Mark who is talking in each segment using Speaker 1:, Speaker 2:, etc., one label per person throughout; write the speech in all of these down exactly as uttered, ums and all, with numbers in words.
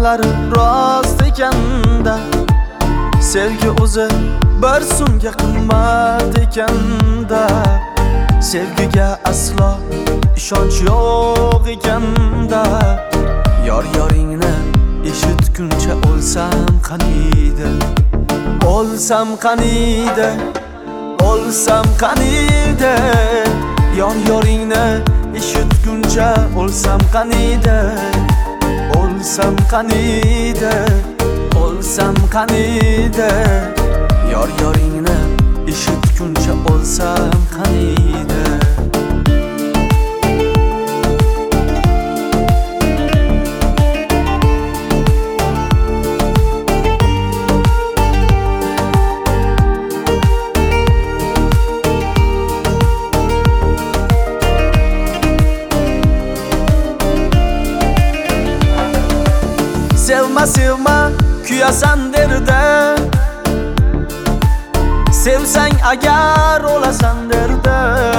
Speaker 1: aytganlari rost ekanda, sevgi o'zi bir so'mga qimmat ekanda, sevgiga aslo ishonch yo'q ekanda. Yor yoringni eshitguncha o'lsam qaniydi, o'lsam qaniydi, o'lsam qaniydi. Yor yoringni eshitguncha o'lsam qaniydi, o'lsam qaniydi, o'lsam qaniydi. Yor yoringni eshitguncha o'lsam qaniydi. Sevma sevma kuyasan derdi, sevsang agar o'lasan derdi.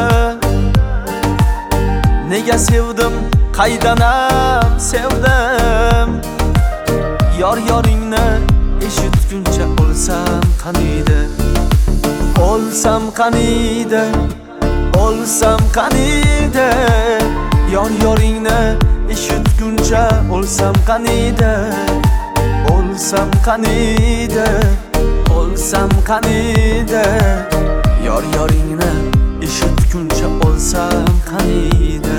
Speaker 1: Nega sevdim, qaydanam sevdim. Yor yoringni eshitguncha o'lsam qaniydi, o'lsam qaniydi, o'lsam qaniydi. Yor yoringni eshitguncha o'lsam qaniydi, o'lsam qaniydi, o'lsam qaniydi. Yor yoringni eshitguncha o'lsam qaniydi.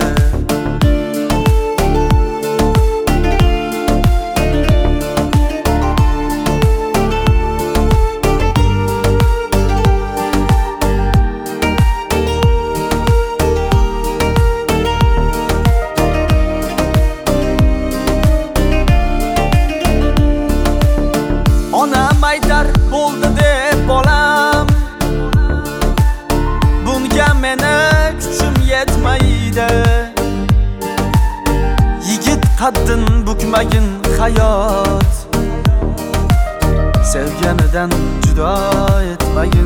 Speaker 1: Onam aytar bo'ldi deb bolam, bunga meni kuchim yetmaydi. Yigit qaddin bukmagin hayot, sevganidan judo etmagin.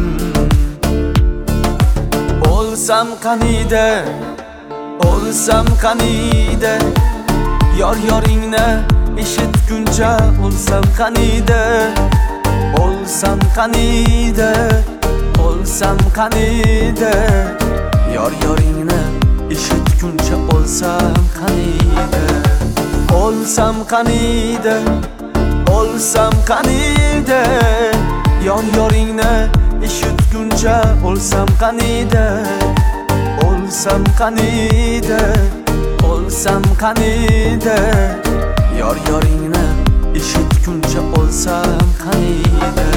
Speaker 1: O'lsam qaniydi, o'lsam qaniydi. Yor yoringni eshitguncha o'lsam qaniydi, o'lsam qaniydi, o'lsam qaniydi. Yor yoringni eshitguncha o'lsam qaniydi, o'lsam qaniydi, o'lsam qaniydi. Yor yoringni eshitguncha o'lsam qaniydi, o'lsam qaniydi, o'lsam qaniydi. Yor yoringni eshitguncha o'lsam qaniydi.